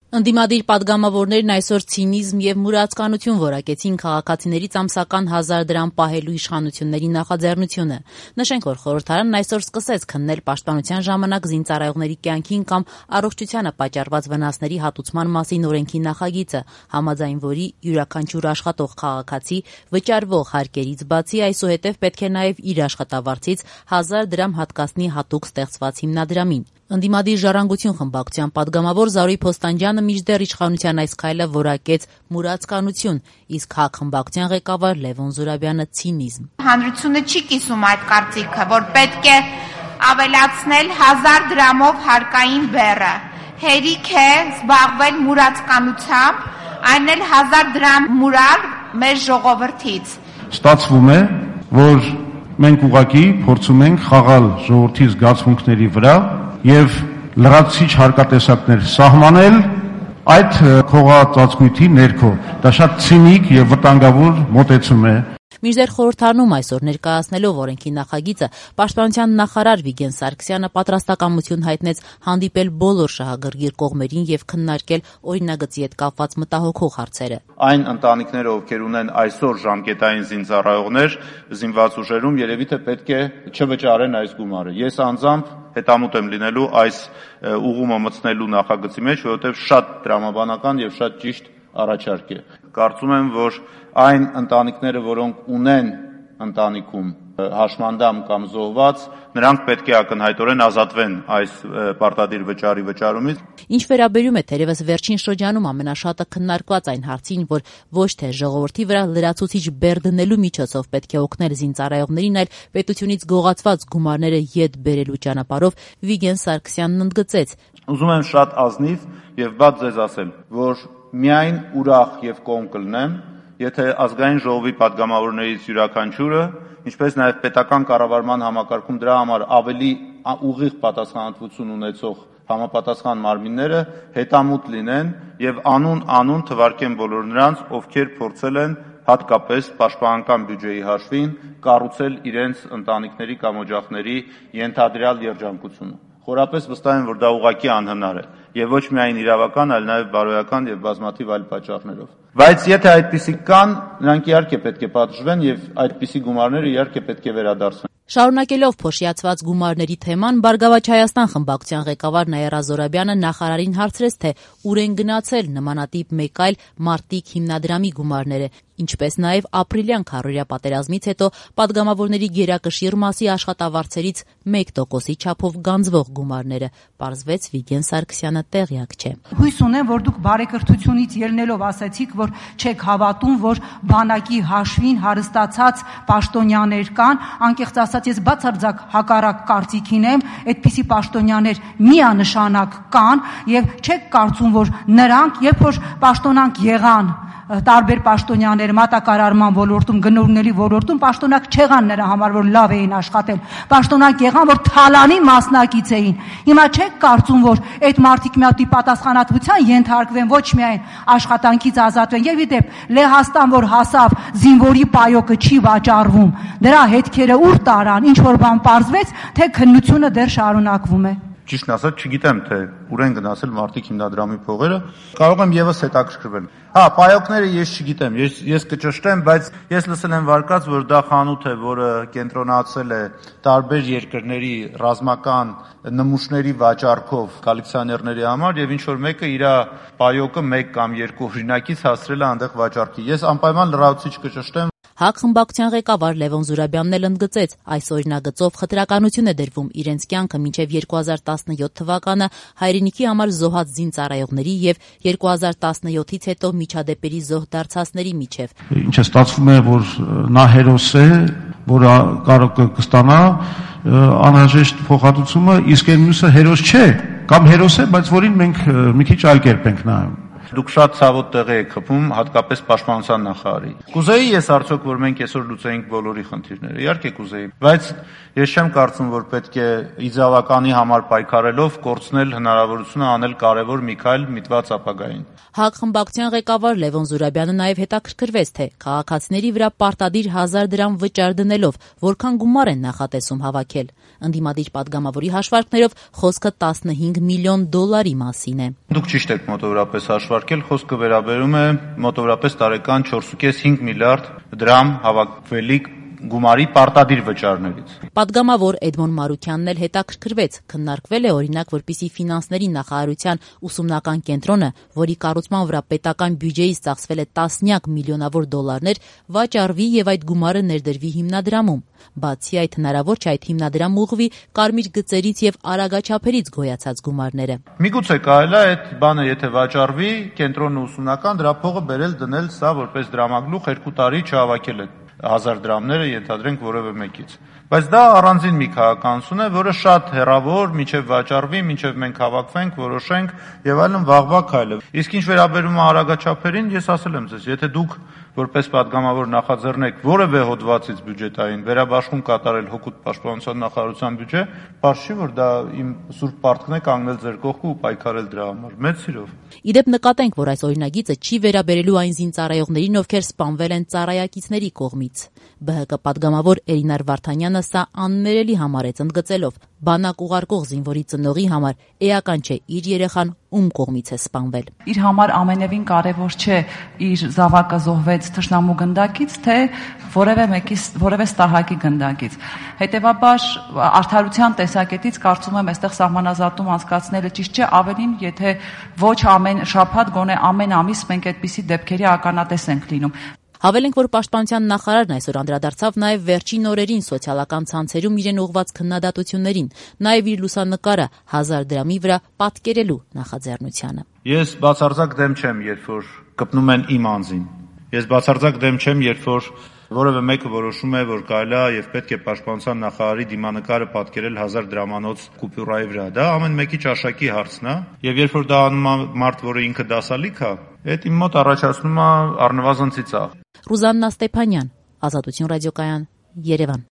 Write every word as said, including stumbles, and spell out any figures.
Ընդդիմադիր պատգամավորներն այսօր ցինիզմ եւ մուրացկանություն որակեցին քաղաքացիներից ամսական հազար դրամ պահելու իշխանությունների նախաձեռնությունը։ Նշենք, որ խորհրդարանն այսօր սկսեց քննել պաշտպանության ժամանակ զինծառայողների կյանքին կամ առողջությանը պատճառված վնասների հատուցման մասին օրենքի նախագիծը, համաձայն որի յուրաքանչյուր աշխատող քաղաքացի վճարվող հարկերից բացի այսուհետև պետք է նաեւ իր աշխատավարձից հազար դրամ հատկացնի հատուկ ստեղծված հիմնադրամին։ Ընդդիմադիր ժառանգություն խմբակցության պատգամավոր Զարուհի Փոստանջյանը մինչդեռ իշխանության այս քայլը որակեց մուրացկանություն, իսկ ՀԱԿ խմբակցության ղեկավար Լևոն Զուրաբյանը ցինիզմ։ Հանրությունը չի կիսում այդ կարծիքը, որ պետք է ավելացնել հազար դրամով հարկային բեռը։ Հերիք է զբաղվել մուրացկանությամբ, այն էլ հազար դրամ մուրալ մեր ժողովրդից։ Ստացվում է, որ մենք ուղղակի փորձում ենք խաղալ ժողովրդի զգացմունքների վրա եւ լրացուցիչ հարկատեսակներ սահմանել այդ քողածածկույթի ներքո։ Դա շատ ցինիկ եւ վտանգավոր մոտեցում է։ Մինչդեռ խորհրդարանում այսօր ներկայացնելով օրենքի նախագիծը, պաշտպանության նախարար Վիգեն Սարգսյանը պատրաստակամություն հայտնեց հանդիպել բոլոր շահագրգիռ կողմերին եւ քննարկել օրինագծի հետ կապված մտահոգող հարցերը։ Այն ընտանիքները, ովքեր ունեն այսօր ժամկետային զինծառայողներ զինված ուժերում, երևի թե պետք է չվճարեն այս գումարը։ Ես անձամբ հետամուտ եմ լինելու այս ուղումը մտցնելու նախագծի մեջ, որովհետև շատ տրամաբանական եւ շատ ճիշտ առաջարկ է։ Կարծում եմ, որ այն ընտանիքները, որոնք ունեն ընտանիքում հաշմանդամ կամ զոհված, նրանք պետք է ակնհայտորեն ազատվեն այս պարտադիր վճարի վճարումից։ Ինչ վերաբերում է թերևս վերջին շրջանում ամենաշատը քննարկված այն հարցին, որ ոչ թե ժողովրդի վրա լրացուցիչ բեռ դնելու միջոցով պետք է օգնել զինծառայողներին, այլ պետությունից գողացված գումարները ետ բերելու ճանապարհով, Վիգեն Սարգսյանն ընդգծեց. Ուզում եմ շատ ազնիվ եւ բաց ձեզ ասել, որ միայն ուրախ եւ կողմ կլինեմ, եթե ազգային ժողովի պատգամավորներից յուրաքանչյուրը, ինչպես նաև պետական կառավարման համակարգում դրա համար ավելի ուղիղ պատասխանատվություն ունեցող համապատասխան մարմինները հետամուտ լինեն եւ անուն-անուն թվարկեն բոլոր նրանց, ովքեր փորձել են հատկապես պաշտպանական բյուջեի հաշվին կառուցել իրենց ընտանիքների կամ օջախների ենթադրյալ երջանկությունը։ Խորապես վստահ եմ, որ դա ուղղակի անհնար է եւ ոչ միայն իրավական, այլ նաեւ բարոյական եւ բազմաթիվ այլ պատճառներով։ Բայց եթե այդպիսիք կան, նրանք իհարկե պետք է պատժվեն եւ այդպիսի գումարները իհարկե պետք է վերադարձվեն։ Շարունակելով փոշիացված գումարների թեման, Բարգավաճ Հայաստան խմբակցության ղեկավար Նաիրա Զոհրաբյանը նախարարին հարցրեց, թե ուր են գնացել նմանատիպ մեկ այլ մարտիկ հիմնադրամի գումարները, ինչպես նաև ապրիլյան քառորյա պատերազմից հետո պատգամավորների գերակշիռ մասի աշխատավարձերից մեկ տոկոսի չափով գանձվող գումարները, պարզվեց Վիգեն Սարգսյանը տեղյակ չէ։ Հույս ունեմ, որ դուք բարեկրթությունից ելնելով ասացիք, որ չեք հավատում, որ բանակի հաշվին հարստացած պաշտոնյաներ կան, անկեղծ ասած ես բացարձակ հակառակ կարծիքին եմ, այդպիսի պաշտոնյաներ միանշանակ կան եւ չեք կարծում, որ նրանք, երբ որ պաշտոնանկ եղան տարբեր պաշտոնյաներ մատակարարման ոլորտում, գնորների ոլորտում պաշտոնակ չեղան նրա համար, որ լավ էին աշխատել, պաշտոնակ եղան, որ թալանի մասնակից էին։ Հիմա չեք կարծում, որ այդ մարդիկ մի հատ պատասխանատվության ենթարկվեն, ոչ միայն աշխատանքից ազատվեն, եւ իդեպ Լեհաստան, որ հասավ, զինվորի պայոկը չի վաճառվում, դրա հետքերը ուր տարան, ինչ որ բան պարզվեց, թե քննությունը դեռ շարունակվում է։ Ճիշտն ասած, չգիտեմ, թե ուր են գնացել մարտիկ հիմնադրամի փողերը, կարող եմ եւս հետաքրքրվել։ Հա, պայոկները ես չգիտեմ, ես ես կճշտեմ, բայց ես լսել եմ վարկած, որ դա խանութ է, որը կենտրոնացել է տարբեր երկրների ռազմական նմուշների վաճառքով կոլեկցիոներների համար եւ ինչ որ մեկը իր պայոկը մեկ կամ երկու օրինակից հասցրել է այնտեղ վաճառքի։ Ես անպայման լրացուցիչ կճշտեմ։ ՀԱԿ խմբակցության ղեկավար Լևոն Զուրաբյանն էլ ընդգծեց, այս օրինագծով խտրականություն է դրվում իրենց կյանքը մինչև երկու հազար տասնյոթ թվականը հայրենիքի համար զոհած զինծառայողների եւ երկու հազար տասնյոթից հետո միջադեպերի զոհ դարձածների միջև։ Ինչը ստացվում է, որ նա հերոս է, որ կարող կստանա անհրաժեշտ փոխհատուցումը, իսկ այն մյուսը հերոս չէ, կամ հերոս է, բայց որին մենք մի քիչ այլ կերպ ենք նայում։ Դուք շատ ցավոտ տեղ եք խփում, հատկապես պաշտպանության նախարարի։ Կուզեի ես արդյոք, որ մենք այսօր լուծեինք բոլորի խնդիրները։ Իհարկե կուզեի, բայց ես չեմ կարծում, որ պետք է իդեալականի համար պայքարելով կորցնել հնարավորությունը անել կարևոր մի քայլ միտված ապագային։ ՀԱԿ խմբակցության ղեկավար Լևոն Զուրաբյանը նաև հետաքրքրվեց, թե քաղաքացիների վրա պարտադիր հազար դրամ վճար դնելով որքան գումար են նախատեսում հավաքել։ Ընդդիմադիր պատգամավորի հաշվարկներով խոսքը տասնհինգ միլիոն դոլարի մասին է։ Դուք ճիշտ եք մոտավորապես հաշվարկել, խոսքը վերաբերում է մոտավորապես տարեկան չորսուկես հինգ միլիարդ դրամ հավաքվելիք գումարի պարտադիր վճարներից։ Պատգամավոր Էդմոն Մարուքյանն էլ հետաքրքրվեց, քննարկվել է օրինակ, որպիսի ֆինանսների նախարարության ուսումնական կենտրոնը, որի կառուցման վրա պետական բյուջեից ծախսվել է տասնյակ միլիոնավոր դոլարներ, վաճառվի եւ այդ գումարը ներդրվի հիմնադրամում։ Բացի այդ, հնարավոր չէ այդ հիմնադրամ ուղղվի կարմիր գծերից եւ արագաչափերից գոյացած գումարները։ Միգուցե կարելի է այդ բանը, եթե վաճառվի, կենտրոնը ուսումնական դրա փողը բերել դնել սա որպես դրամագլուխ երկու տարի չհավաքել է հազար դրամները ենթադրենք որևէ մեկից։ Բայց դա առանձին մի քաղաքականություն է, որը շատ հեռավոր, մինչև վաճառվի, մինչև մենք հավաքվենք, որոշենք եւ այլն վաղվա քայլ է։ Իսկ ինչ վերաբերում է արագաչափերին, ես ասել եմ ձեզ, եթե դուք որպես պատգամավոր նախաձեռնեք որևէ հոդվածից բյուջետային վերաբաշխում կատարել հօգուտ պաշտպանության նախարարության բյուջե, բարձ չի, որ դա իմ սուրբ պարտքն է կանգնել ձեր կողքը ու պայքարել դրա համար։ Մեծ սիրով։ Իդեպ նկատենք, որ այս օրինագիծը չի վերաբերելու այն զինծառայողներին, ովքեր սպանվել են ծառայակիցների կողմից։ ԲՀԿ պատգամավոր Էրինար Վարդանյանը սա աններելի համարեց, ընդգծելով. բանակ ուղարկող զինվորի ծնողի համար էական չէ իր երեխան ում կողմից է սպանվել։ Իր համար ամենևին կարևոր չէ իր զավակը զոհվեց թշնամու գնդակից, թե որևէ մեկի որևէ ստահակի գնդակից։ Հետևաբար արդարության տեսակետից կարծում եմ այստեղ սահմանազատում անցկացնելը ճիշտ չէ, ավելին, եթե ոչ ամեն շաբաթ, գոնե ամեն ամիս մենք այդպիսի դեպքերի ականատես ենք լինում։ Հավելենք, որ պաշտպանության նախարարն այսօր անդրադարձավ նաև վերջին օրերին սոցիալական ցանցերում իրեն ուղղված քննադատություններին, նաև իր լուսանկարը հազար դրամի վրա պատկերելու նախաձեռնությանը։ Ես բացարձակ դեմ չեմ, երբ որ կպնում են իմ անձին։ Ես բացարձակ դեմ չեմ, երբ որ որևէ մեկը որոշում է, որ կարելի է եւ պետք է պաշտպանության նախարարի դիմանկարը պատկերել հազար դրամանոց կուպյուրայի վրա։ Դա ամեն մեկի ճաշակի հարցն է, եւ երբ որ դա անում է մարդ, որը ինքը դասալիք է, այդ իմ մոտ առաջացնում է առնվազն ծիծաղ։ Ռուզաննա Ստեփանյան, Ազատություն ռադիոկայան, Երևան։